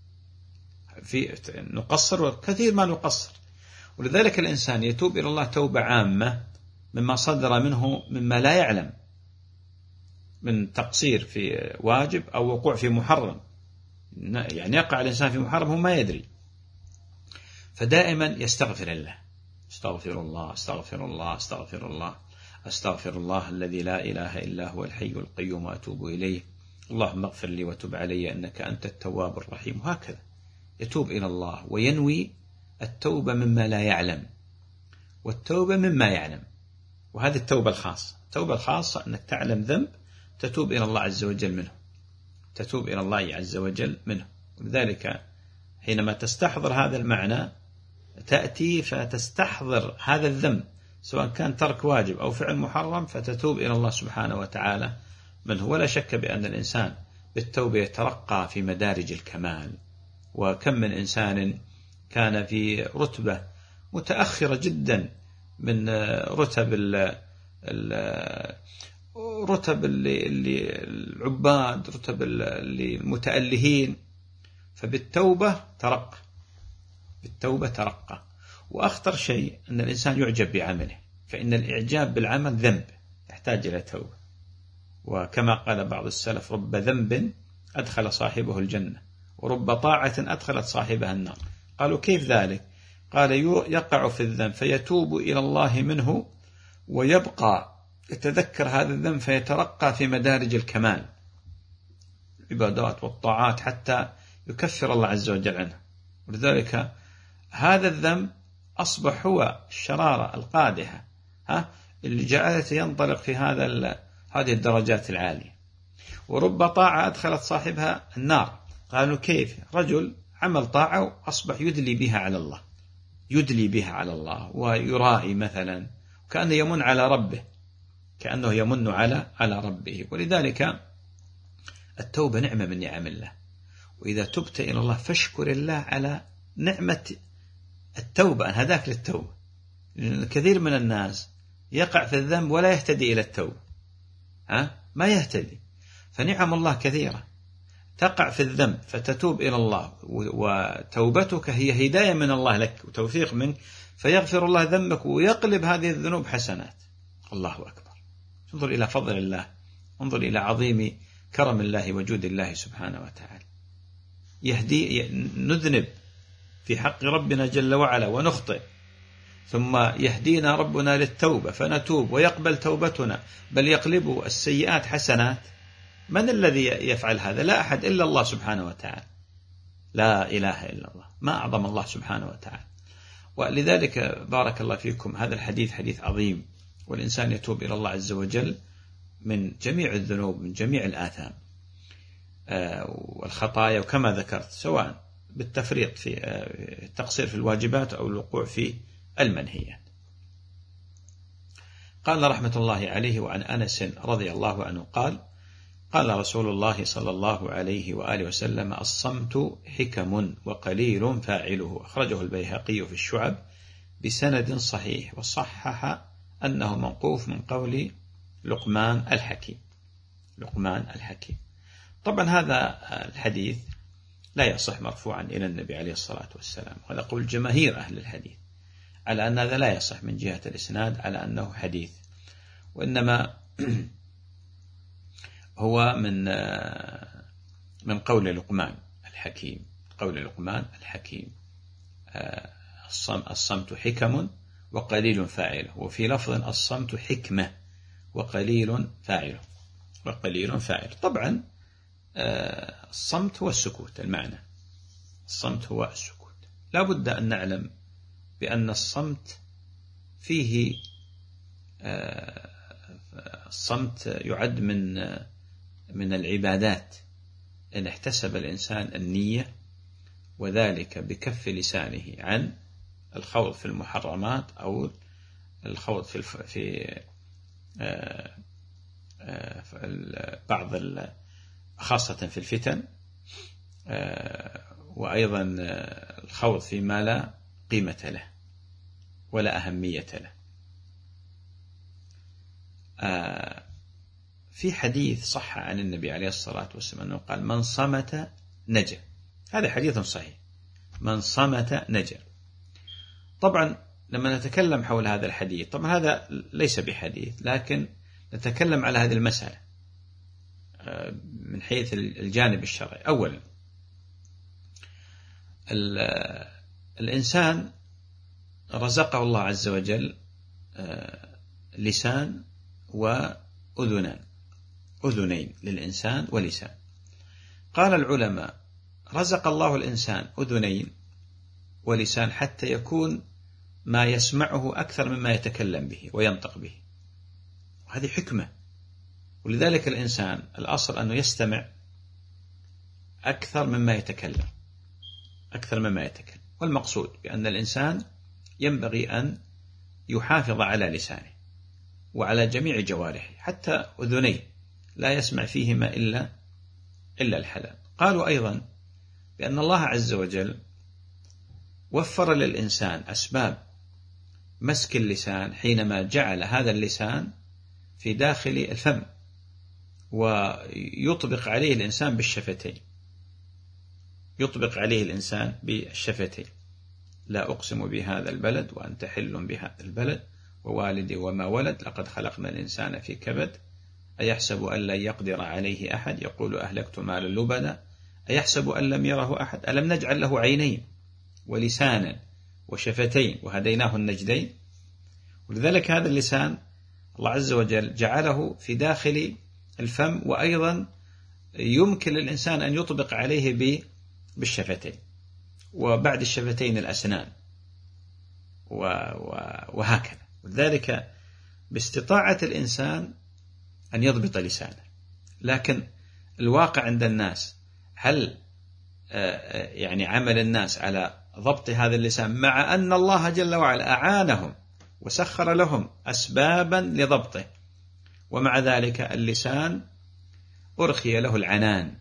S2: في نقصر وكثير ما نقصر. ولذلك الإنسان يتوب إلى الله توبة عامة مما صدر منه مما لا يعلم من تقصير في واجب أو وقوع في محرم، يعني يقع الإنسان في محرم هو ما يدري، فدائما يستغفر الله: استغفر الله استغفر الله استغفر الله استغفر الله الذي لا إله إلا هو الحي القيوم وأتوب إليه، اللهم اغفر لي وتب علي إنك أنت التواب الرحيم. وهكذا يتوب إلى الله وينوي التوبة مما لا يعلم والتوبة مما يعلم، وهذه التوبة الخاصة. التوبة الخاصة أنك تعلم ذنب تتوب إلى الله عز وجل منه، تتوب إلى الله عز وجل منه. ولذلك حينما تستحضر هذا المعنى تأتي فتستحضر هذا الذنب سواء كان ترك واجب أو فعل محرم، فتتوب إلى الله سبحانه وتعالى منه. ولا شك بأن الإنسان بالتوبة يترقى في مدارج الكمال، وكم من إنسان كان في رتبة متأخرة جدا من رتب ال ال رتب اللي اللي العباد، رتب اللي المتألهين، فبالتوبة ترقى، بالتوبة ترقى. وأخطر شيء أن الإنسان يعجب بعمله، فإن الإعجاب بالعمل ذنب يحتاج إلى توبة. وكما قال بعض السلف: رب ذنب أدخل صاحبه الجنة ورب طاعة أدخلت صاحبها النار. قالوا: كيف ذلك؟ قال: يقع في الذنب فيتوب إلى الله منه ويبقى يتذكر هذا الذنب فيترقى في مدارج الكمال العبادات والطاعات حتى يكفر الله عز وجل عنه. ولذلك هذا الذنب أصبح هو الشرارة القادحة ها اللي جعلته ينطلق في هذا هذه الدرجات العالية. ورب طاعة أدخلت صاحبها النار. قالوا: كيف؟ رجل عمل طاعة وأصبح يدلي بها على الله، يدلي بها على الله ويرائي مثلا، كأنه يمن على ربه، كأنه يمن على على ربه. ولذلك التوبة نعمة من نعم الله، وإذا تبت إلى الله فاشكر الله على نعمة التوبة أن هداك للتوبة. الكثير من الناس يقع في الذنب ولا يهتدي إلى التوبة، ها ما يهتدي. فنعم الله كثيرة، تقع في الذنب فتتوب إلى الله، وتوبتك هي هداية من الله لك وتوفيق منك، فيغفر الله ذنبك ويقلب هذه الذنوب حسنات. الله أكبر. انظر إلى فضل الله، انظر إلى عظيم كرم الله وجود الله سبحانه وتعالى. يهدي نذنب في حق ربنا جل وعلا ونخطئ، ثم يهدينا ربنا للتوبة فنتوب ويقبل توبتنا، بل يقلب السيئات حسنات. من الذي يفعل هذا؟ لا أحد إلا الله سبحانه وتعالى. لا إله إلا الله، ما أعظم الله سبحانه وتعالى. ولذلك بارك الله فيكم هذا الحديث حديث عظيم، والإنسان يتوب إلى الله عز وجل من جميع الذنوب، من جميع الآثام والخطايا، وكما ذكرت سواء بالتفريط في التقصير في الواجبات أو الوقوع في المنهيات. قال رحمة الله عليه: وعن أنس رضي الله عنه قال: قال رسول الله صلى الله عليه وآله وسلم: الصمت حكم وقليل فاعله. أخرجه البيهقي في الشعب بسند صحيح، وصحح أنه موقوف من قول لقمان الحكيم. لقمان الحكيم. طبعا هذا الحديث لا يصح مرفوعا إلى النبي عليه الصلاة والسلام، هذا قول جماهير أهل الحديث على أن هذا لا يصح من جهة الإسناد على أنه حديث، وإنما هو من من قول لقمان الحكيم. قول لقمان الحكيم: الصمت حكم وقليل فاعله. وفي لفظ: الصمت حكمة وقليل فاعله. وقليل فاعله. طبعا الصمت هو السكوت، المعنى الصمت هو السكوت. لا بد أن نعلم بأن الصمت فيه الصمت يعد من من العبادات إن احتسب الإنسان النية، وذلك بكف لسانه عن الخوض في المحرمات أو الخوض في في بعض خاصة في الفتن، وأيضا الخوض فيما لا قيمة له ولا أهمية له. في حديث صح عن النبي عليه الصلاة والسلام أنه قال: من صمت نجا. هذا حديث صحيح، من صمت نجا. طبعا لما نتكلم حول هذا الحديث، طبعا هذا ليس بحديث، لكن نتكلم على هذه المسألة من حيث الجانب الشرعي. أولا، الإنسان رزقه الله عز وجل لسان وأذنان، أذنين للإنسان ولسان. قال العلماء رزق الله الإنسان أذنين ولسان حتى يكون ما يسمعه أكثر مما يتكلم به وينطق به، وهذه حكمة. ولذلك الإنسان الأصل أنه يستمع أكثر مما يتكلم، أكثر مما يتكلم. والمقصود بأن الإنسان ينبغي أن يحافظ على لسانه وعلى جميع جوارحه حتى أذنيه لا يسمع فيهما إلا إلا الحلال. قالوا أيضا بأن الله عز وجل وفر للإنسان أسباب مسك اللسان حينما جعل هذا اللسان في داخل الفم ويطبق عليه الإنسان بالشفتين، يطبق عليه الإنسان بالشفتين. لا أقسم بهذا البلد وأنت حل بهذا البلد ووالد وما ولد لقد خلقنا الإنسان في كبد أيحسب أن لن يقدر عليه أحد يقول أهلكت مالا لبدا أيحسب أن لم يره أحد ألم نجعل له عينين ولسانا وشفتين وهديناه النجدين. ولذلك هذا اللسان الله عز وجل جعله في داخل الفم، وأيضا يمكن للإنسان أن يطبق عليه بالشفتين، وبعد الشفتين الأسنان وهكذا. ولذلك باستطاعة الإنسان أن يضبط لسانه. لكن الواقع عند الناس، هل يعني عمل الناس على ضبط هذا اللسان مع أن الله جل وعلا أعانهم وسخر لهم أسبابا لضبطه، ومع ذلك اللسان أرخي له العنان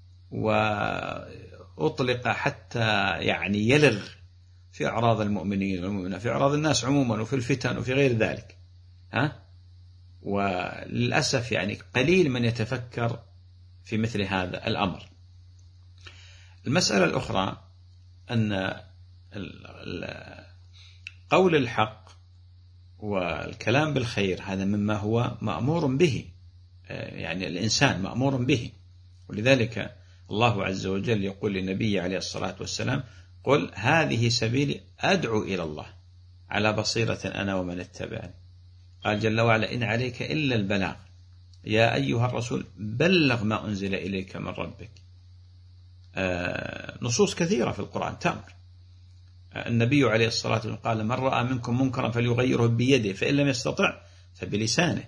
S2: وأطلق حتى يعني يلغ في أعراض المؤمنين والمؤمنات، في أعراض الناس عموما، وفي الفتن وفي غير ذلك. ها؟ وللأسف يعني قليل من يتفكر في مثل هذا الأمر. المسألة الأخرى أن قول الحق والكلام بالخير هذا مما هو مأمور به، يعني الإنسان مأمور به. ولذلك الله عز وجل يقول للنبي عليه الصلاة والسلام قل هذه سبيلي أدعو إلى الله على بصيرة أنا ومن اتبعني. قال جل وعلا إن عليك إلا البلاغ يا أيها الرسول بلغ ما أنزل إليك من ربك. آه نصوص كثيرة في القرآن تأمر. آه النبي عليه الصلاة والسلام قال من رأى منكم منكرا فليغيره بيده فإن لم يستطع فبلسانه.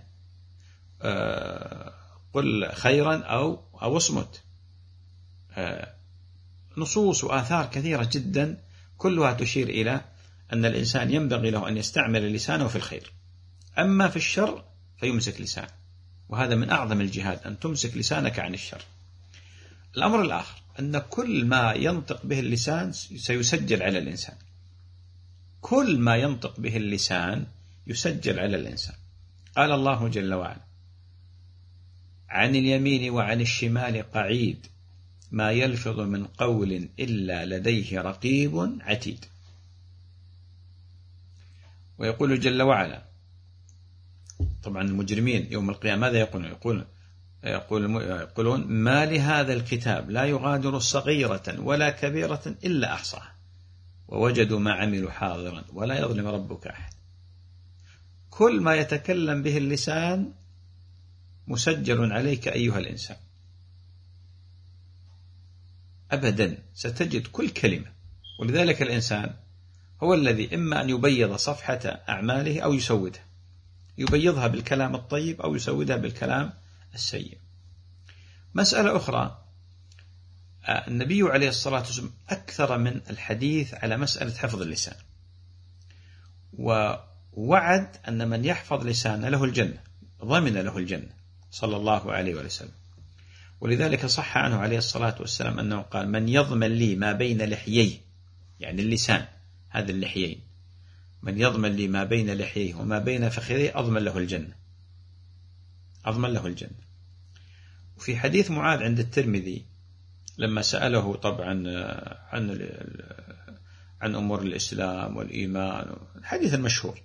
S2: آه قل خيرا أو أو اصمت. آه نصوص وآثار كثيرة جدا كلها تشير إلى أن الإنسان ينبغي له أن يستعمل لسانه في الخير، أما في الشر فيمسك لسانه، وهذا من أعظم الجهاد أن تمسك لسانك عن الشر. الأمر الآخر أن كل ما ينطق به اللسان سيسجل على الإنسان، كل ما ينطق به اللسان يسجل على الإنسان. قال الله جل وعلا عن اليمين وعن الشمال قعيد ما يلفظ من قول إلا لديه رقيب عتيد. ويقول جل وعلا طبعا المجرمين يوم القيامة ماذا يقولون؟ يقول يقول يقولون ما لهذا الكتاب لا يغادر صغيرة ولا كبيرة إلا أحصاها ووجدوا ما عملوا حاضرا ولا يظلم ربك أحد. كل ما يتكلم به اللسان مسجل عليك أيها الإنسان، أبدا ستجد كل كلمة. ولذلك الإنسان هو الذي إما أن يبيض صفحة أعماله أو يسودها، يبيضها بالكلام الطيب أو يسودها بالكلام السيء. مسألة أخرى، النبي عليه الصلاة والسلام أكثر من الحديث على مسألة حفظ اللسان، ووعد أن من يحفظ لسانه له الجنة، ضمن له الجنة صلى الله عليه وسلم. ولذلك صح عنه عليه الصلاة والسلام أنه قال من يضمن لي ما بين لحييه، يعني اللسان هذا اللحيين، من يضمن لي ما بين لحييه وما بين فخذيه أضمن له الجنة، أضمن له الجنة. وفي حديث معاذ عند الترمذي لما سأله طبعا عن عن أمور الإسلام والإيمان، الحديث المشهور،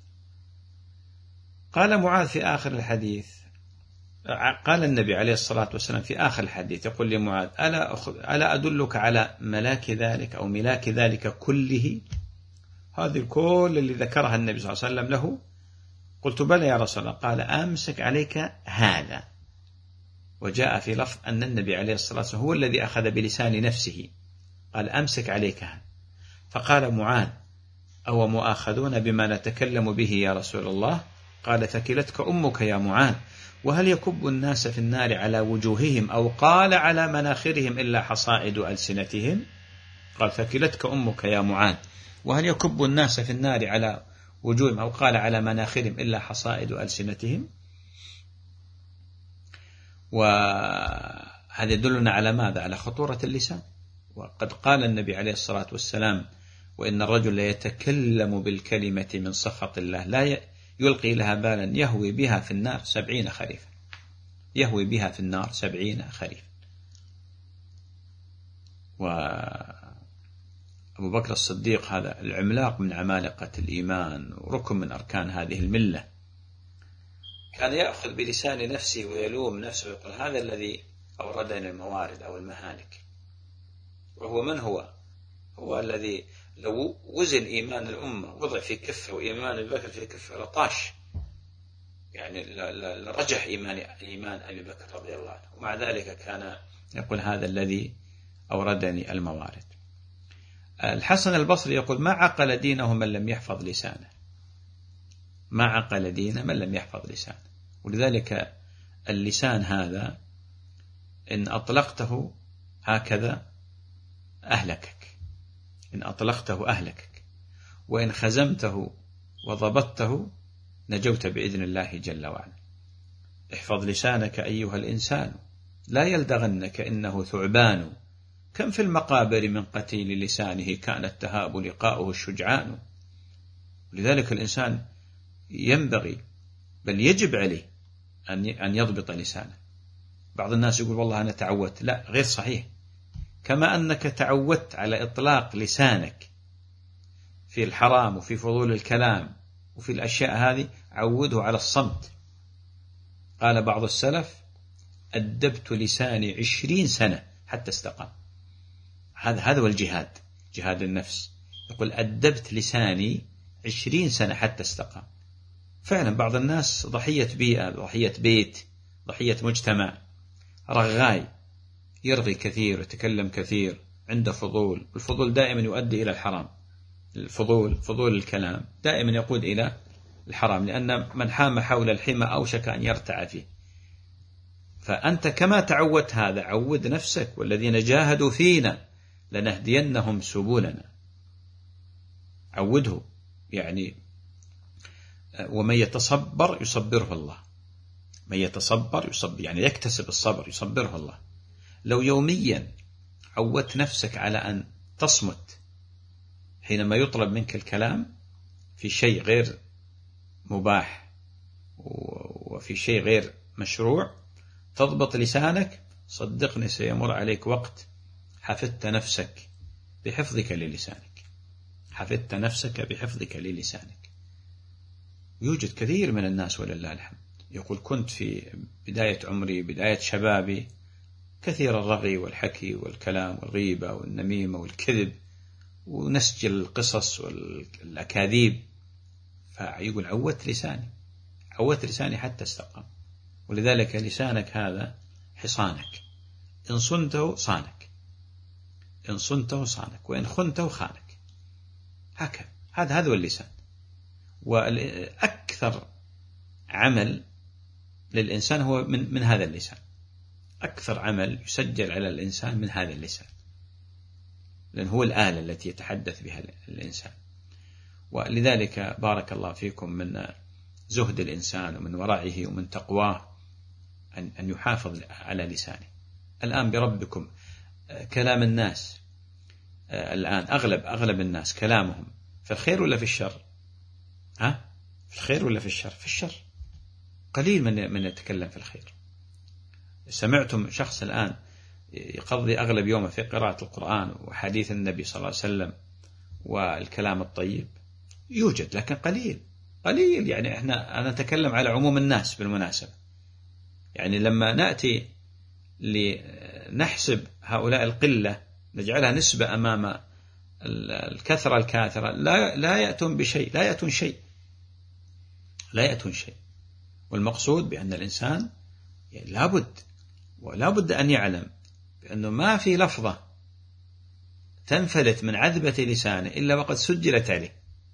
S2: قال معاذ في آخر الحديث، قال النبي عليه الصلاة والسلام في آخر الحديث يقول لمعاذ ألا, ألا أدلك على ملاك ذلك أو ملاك ذلك كله؟ هذه الكل اللي ذكرها النبي صلى الله عليه وسلم له. قلت بلى يا رسول الله. قال أمسك عليك هذا وجاء في لفظ أن النبي عليه الصلاة والسلام هو الذي أخذ بلسان نفسه قال أمسك عليك هذا. فقال معاذ أو مؤاخذون بما نتكلم به يا رسول الله؟ قال ثكلتك أمك يا معاذ، وهل يكب الناس في النار على وجوههم أو قال على مناخرهم إلا حصائد ألسنتهم؟ قال ثكلتك أمك يا معاذ، وهل يكب الناس في النار على وجوههم أو قال على مناخرهم إلا حصائد ألسنتهم؟ وهذا يدلنا على ماذا؟ على خطورة اللسان. وقد قال النبي عليه الصلاة والسلام وإن الرجل يتكلم بالكلمة من سخط الله لا يلقي لها بالا يهوي بها في النار سبعين خريفا، يهوي بها في النار سبعين خريفا. وأبو بكر الصديق هذا العملاق من عمالقة الإيمان وركن من أركان هذه الملة كان يأخذ بلسان نفسه ويلوم نفسه ويقول هذا الذي أوردنا الموارد أو المهالك. وهو من هو؟ هو الذي لو وزن إيمان الأمة وضع في كفة وإيمان أبي بكر في كفة لطاش، يعني لرجح إيمان إيمان أبي بكر رضي الله عنه، ومع ذلك كان يقول هذا الذي أوردني الموارد. الحسن البصري يقول ما عقل دينه من لم يحفظ لسانه، ما عقل دينه من لم يحفظ لسانه. ولذلك اللسان هذا إن أطلقته هكذا أهلكك، إن أطلقته أهلكك، وإن خزمته وضبطته نجوت بإذن الله جل وعلا. احفظ لسانك أيها الإنسان لا يلدغنك إنه ثعبان، كم في المقابر من قتيل لسانه كان التهاب لقاؤه الشجعان. لذلك الإنسان ينبغي بل يجب عليه أن يضبط لسانه. بعض الناس يقول والله أنا تعودت، لا، غير صحيح. كما أنك تعودت على إطلاق لسانك في الحرام وفي فضول الكلام وفي الأشياء هذه، عوده على الصمت. قال بعض السلف أدبت لساني عشرين سنة حتى استقام. هذا هذا هو الجهاد، جهاد النفس. يقول أدبت لساني عشرين سنة حتى استقام. فعلا بعض الناس ضحية بيئة، ضحية بيت، ضحية مجتمع، رغاي، يرغي كثير ويتكلم كثير، عنده فضول. الفضول دائما يؤدي إلى الحرام. الفضول فضول الكلام دائما يقود إلى الحرام، لأن من حام حول الحمى أوشك أن يرتع فيه. فأنت كما تعودت هذا عود نفسك، والذين جاهدوا فينا لنهدينهم سبلنا. عوده، يعني ومن يتصبر يصبره الله. من يتصبر يصبر، يعني يكتسب الصبر يصبره الله. لو يوميا عودت نفسك على أن تصمت حينما يطلب منك الكلام في شيء غير مباح وفي شيء غير مشروع، تضبط لسانك، صدقني سيمر عليك وقت حفظت نفسك بحفظك للسانك، حفظت نفسك بحفظك للسانك. يوجد كثير من الناس ولله الحمد يقول كنت في بداية عمري، بداية شبابي، كثير الرغي والحكي والكلام والغيبة والنميمة والكذب ونسج القصص والأكاذيب. فيقول عودت لساني، عودت لساني حتى استقام. ولذلك لسانك هذا حصانك، إن صنته صانك، إن صنته صانك، وإن خنته خانك. هكذا، هذا هذا هو اللسان. وأكثر عمل للإنسان هو من من هذا اللسان. أكثر عمل يسجل على الإنسان من هذا اللسان، لأن هو الآلة التي يتحدث بها الإنسان. ولذلك بارك الله فيكم من زهد الإنسان ومن ورعه ومن تقواه أن أن يحافظ على لسانه. الآن بربكم كلام الناس الآن أغلب أغلب الناس كلامهم في الخير ولا في الشر؟ ها؟ في الخير ولا في الشر؟ في الشر. قليل من من يتكلم في الخير. سمعتم شخص الآن يقضي أغلب يومه في قراءة القرآن وحديث النبي صلى الله عليه وسلم والكلام الطيب؟ يوجد، لكن قليل قليل. يعني احنا أنا أتكلم على عموم الناس بالمناسبة. يعني لما نأتي لنحسب هؤلاء القلة نجعلها نسبة أمام الكثرة الكاثرة، لا لا يأتون بشيء، لا يأتون شيء، لا يأتون شيء. والمقصود بأن الإنسان لابد ولا بد أن يعلم بأنه ما في لفظة تنفلت من عذبة لسانه إلا وقد سجلت عليه،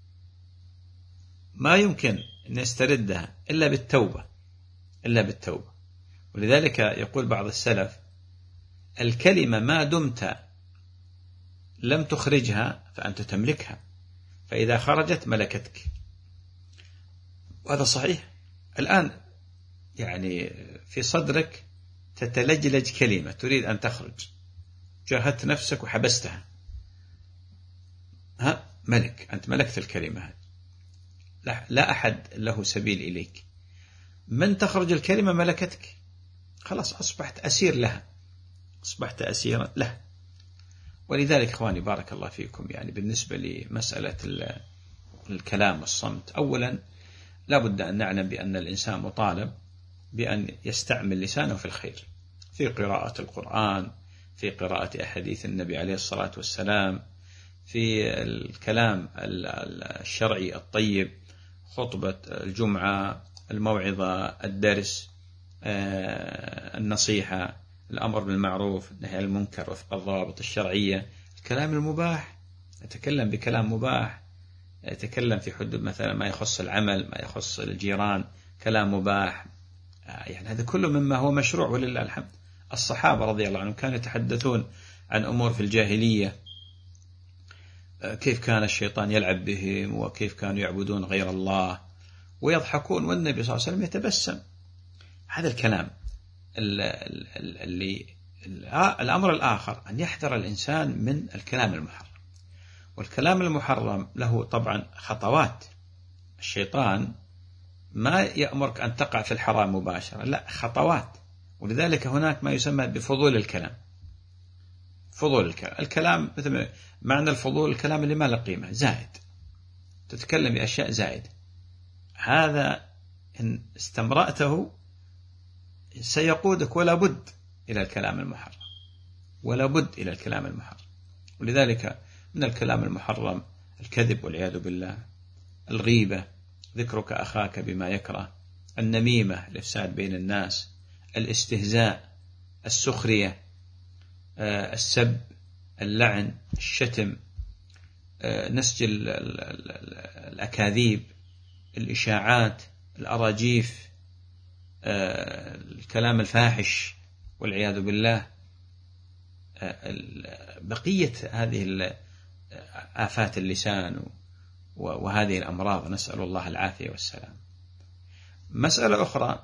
S2: ما يمكن أن يستردها إلا بالتوبة إلا بالتوبة. ولذلك يقول بعض السلف: الكلمة ما دمت لم تخرجها فأنت تملكها، فإذا خرجت ملكتك. وهذا صحيح. الآن يعني في صدرك تتلجلج كلمة تريد أن تخرج، جاهدت نفسك وحبستها، ها ملك، أنت ملكت الكلمة هذه، لا, لا أحد له سبيل إليك. من تخرج الكلمة ملكتك، خلاص أصبحت أسير لها، أصبحت أسيرا له. ولذلك إخواني بارك الله فيكم، يعني بالنسبة لمسألة الكلام والصمت، أولا لا بد أن نعلم بأن الإنسان مطالب بأن يستعمل لسانه في الخير، في قراءة القرآن، في قراءة أحاديث النبي عليه الصلاة والسلام، في الكلام الشرعي الطيب، خطبة الجمعة، الموعظة، الدرس، النصيحة، الأمر بالمعروف، النهي عن المنكر وفق الضوابط الشرعية، الكلام المباح، يتكلم بكلام مباح، يتكلم في حدود مثلا ما يخص العمل، ما يخص الجيران، كلام مباح، يعني هذا كله مما هو مشروع ولله الحمد. الصحابة رضي الله عنهم كانوا يتحدثون عن أمور في الجاهلية، كيف كان الشيطان يلعب بهم وكيف كانوا يعبدون غير الله ويضحكون، والنبي صلى الله عليه وسلم يتبسم. هذا الكلام اللي الأمر الآخر أن يحذر الإنسان من الكلام المحرم. والكلام المحرم له طبعا خطوات، الشيطان ما يأمرك أن تقع في الحرام مباشرة، لا، خطوات. ولذلك هناك ما يسمى بفضول الكلام. فضول الكلام، الكلام مثل معنى الفضول الكلام اللي ما له قيمة، زائد، تتكلم بأشياء زائد، هذا إن استمرأته سيقودك ولا بد إلى الكلام المحرم، ولا بد إلى الكلام المحرم. ولذلك من الكلام المحرم الكذب والعياذ بالله، الغيبة، ذكرك أخاك بما يكره، النميمة، الإفساد بين الناس، الاستهزاء، السخرية، السب، اللعن، الشتم، نسج الأكاذيب، الإشاعات، الأراجيف، الكلام الفاحش والعياذ بالله، بقية هذه آفات اللسان وهذه الأمراض، نسأل الله العافية والسلام. مسألة أخرى،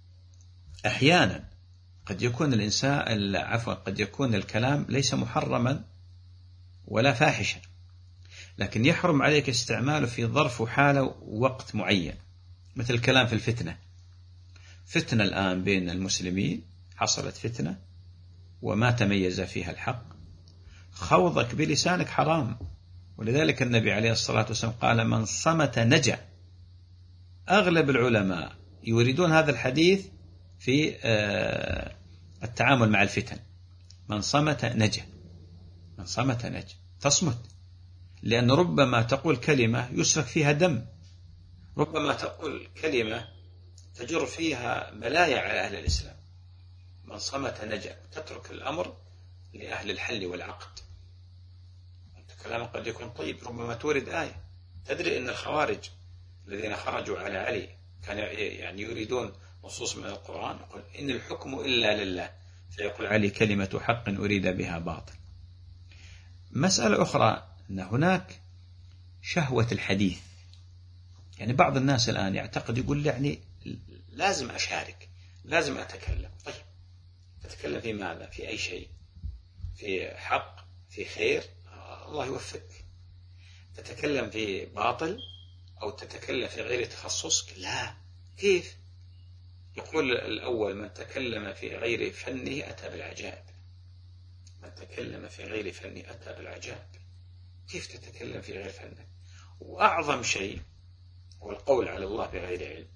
S2: أحيانا قد يكون الإنسان عفوا قد يكون الكلام ليس محرما ولا فاحشا، لكن يحرم عليك استعماله في ظرف وحالة ووقت معين، مثل الكلام في الفتنة. فتنة الآن بين المسلمين، حصلت فتنة وما تميز فيها الحق، خوضك بلسانك حرام. ولذلك النبي عليه الصلاة والسلام قال: من صمت نجا. أغلب العلماء يريدون هذا الحديث في التعامل مع الفتن، من صمت نجا، من صمت نجا، تصمت، لأن ربما تقول كلمة يسفك فيها دم، ربما تقول كلمة تجر فيها بلايا على أهل الإسلام. من صمت نجا، تترك الأمر لأهل الحل والعقد. كلام قد يكون طيب، ربما تورد آية. تدري أن الخوارج الذين خرجوا على علي كانوا يعني يريدون نصوص من القرآن، يقول: إن الحكم إلا لله، فيقول علي: كلمة حق أريد بها باطل. مسألة أخرى، أن هناك شهوة الحديث. يعني بعض الناس الآن يعتقد، يقول يعني لازم أشارك، لازم أتكلم. طيب، تتكلم في ماذا؟ في أي شيء، في حق، في خير، الله يوفقك. تتكلم في باطل أو تتكلم في غير تخصصك؟ لا. كيف؟ يقول الأول: من تكلم في غير فنه أتى بالعجائب. من تكلم في غير فنه أتى بالعجائب. كيف تتكلم في غير فنه؟ وأعظم شيء هو القول على الله بغير علم.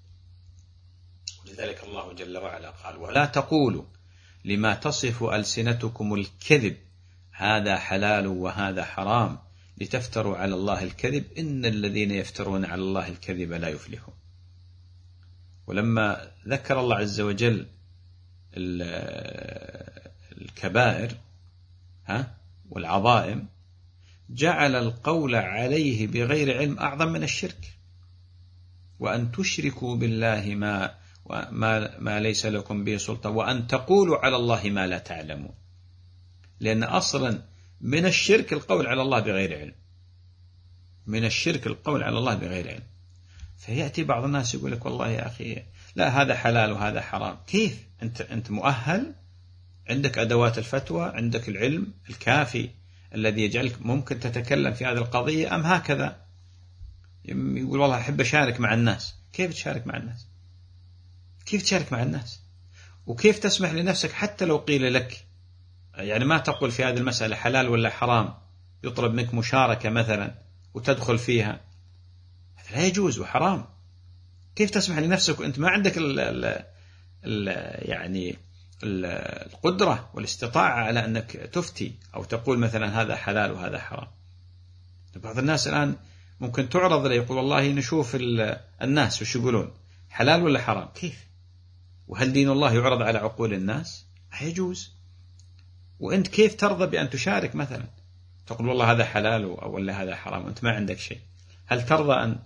S2: ولذلك الله جل وعلا قال: ولا تقولوا لما تصف ألسنتكم الكذب هذا حلال وهذا حرام لتفتروا على الله الكذب إن الذين يفترون على الله الكذب لا يفلحون. ولما ذكر الله عز وجل الكبائر ها والعظائم جعل القول عليه بغير علم أعظم من الشرك، وأن تشركوا بالله ما ما ما ليس لكم به سلطة، وأن تقولوا على الله ما لا تعلمون. لأن أصلا من الشرك القول على الله بغير علم، من الشرك القول على الله بغير علم. فيأتي بعض الناس يقول لك والله يا أخي لا هذا حلال وهذا حرام. كيف أنت أنت مؤهل؟ عندك أدوات الفتوى، عندك العلم الكافي الذي يجعلك ممكن تتكلم في هذه القضية، أم هكذا يقول والله أحب أشارك مع الناس؟ كيف تشارك مع الناس؟ كيف تشارك مع الناس؟ وكيف تسمح لنفسك حتى لو قيل لك، يعني ما تقول في هذه المسألة حلال ولا حرام، يطلب منك مشاركة مثلا وتدخل فيها، هذا لا يجوز وحرام. كيف تسمح لنفسك وأنت ما عندك ال ال ال يعني ال القدرة والاستطاعة على أنك تفتي أو تقول مثلا هذا حلال وهذا حرام؟ بعض الناس الآن ممكن تعرض له يقول والله نشوف الناس وش يقولون، حلال ولا حرام؟ كيف؟ وهل دين الله يعرض على عقول الناس؟ لا يجوز. وأنت كيف ترضى بأن تشارك مثلا، تقول والله هذا حلال ولا هذا حرام وأنت ما عندك شيء؟ هل ترضى أن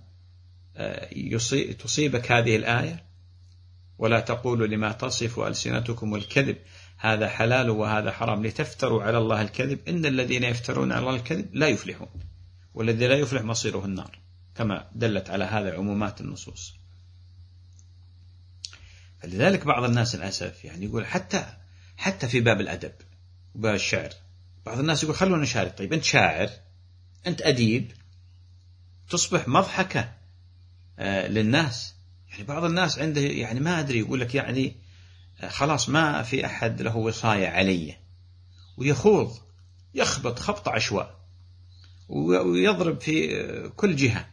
S2: تصيبك هذه الآية ولا تقولوا لما تصف ألسنتكم الكذب هذا حلال وهذا حرام لتفتروا على الله الكذب إن الذين يفترون على الله الكذب لا يفلحون والذي لا يفلح مصيره النار، كما دلت على هذا عمومات النصوص. فلذلك بعض الناس للأسف يعني يقول حتى حتى في باب الأدب وباب الشعر بعض الناس يقول خلونا نشارك. طيب أنت شاعر، أنت أديب، تصبح مضحكة آه للناس. يعني بعض الناس عنده يعني ما أدري يقول لك يعني آه خلاص ما في أحد له وصاية علي، ويخوض يخبط خبط عشواء ويضرب في كل جهة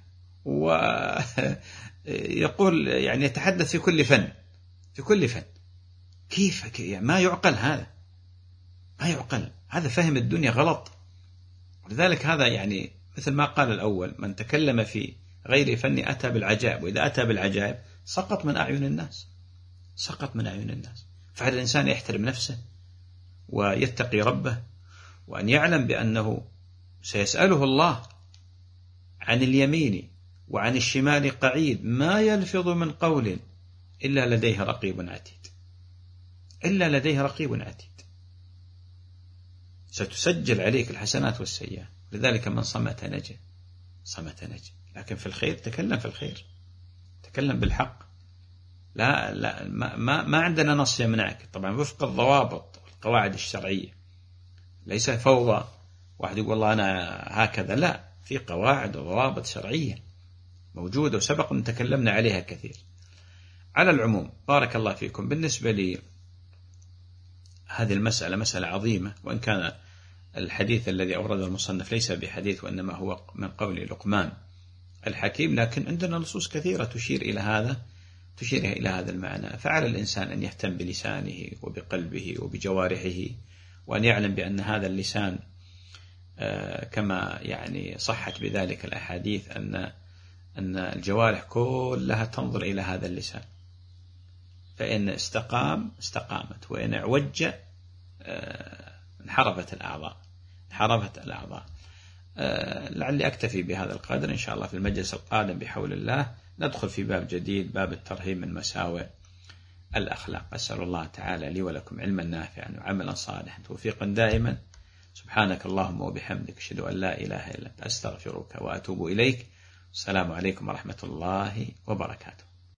S2: ويقول يعني يتحدث في كل فن في كل فن. كيف يعني؟ ما يعقل هذا، ما يعقل هذا، فهم الدنيا غلط. ولذلك هذا يعني مثل ما قال الأول من تكلم في غير فن أتى بالعجائب، وإذا أتى بالعجائب سقط من أعين الناس، سقط من أعين الناس. فعلى الإنسان يحترم نفسه ويتقي ربه، وأن يعلم بأنه سيسأله الله عن اليمين وعن الشمال قعيد ما يلفظ من قول إلا لديه رقيب عتيد، إلا لديه رقيب عتيد. ستسجل عليك الحسنات والسيئات. لذلك من صمت نجا، صمت نجا. لكن في الخير تكلم، في الخير تكلم بالحق. لا لا ما ما, ما عندنا نص يمنعك، طبعا وفق الضوابط والقواعد الشرعية، ليس فوضى واحد يقول والله أنا هكذا. لا، في قواعد وضوابط شرعية موجودة وسبق أن تكلمنا عليها كثير. على العموم بارك الله فيكم. بالنسبة لي هذه المسألة مسألة عظيمة، وإن كان الحديث الذي أورده المصنف ليس بحديث وإنما هو من قول لقمان الحكيم، لكن عندنا نصوص كثيرة تشير إلى هذا تشير إلى هذا المعنى. فعلى الإنسان أن يهتم بلسانه وبقلبه وبجوارحه، وأن يعلم بأن هذا اللسان كما يعني صحت بذلك الأحاديث أن أن الجوارح كلها تنظر إلى هذا اللسان، فإن استقام استقامت، وإن اعوج انحرفت الأعضاء انحرفت الأعضاء. لعلي أكتفي بهذا القدر إن شاء الله. في المجلس القادم بحول الله ندخل في باب جديد، باب الترهيب من مساوئ الأخلاق. أسأل الله تعالى لي ولكم علما نافعا وعملا صالحا توفيقا دائما. سبحانك اللهم وبحمدك أشهد أن لا إله إلا أنت أستغفرك وأتوب إليك. السلام عليكم ورحمة الله وبركاته.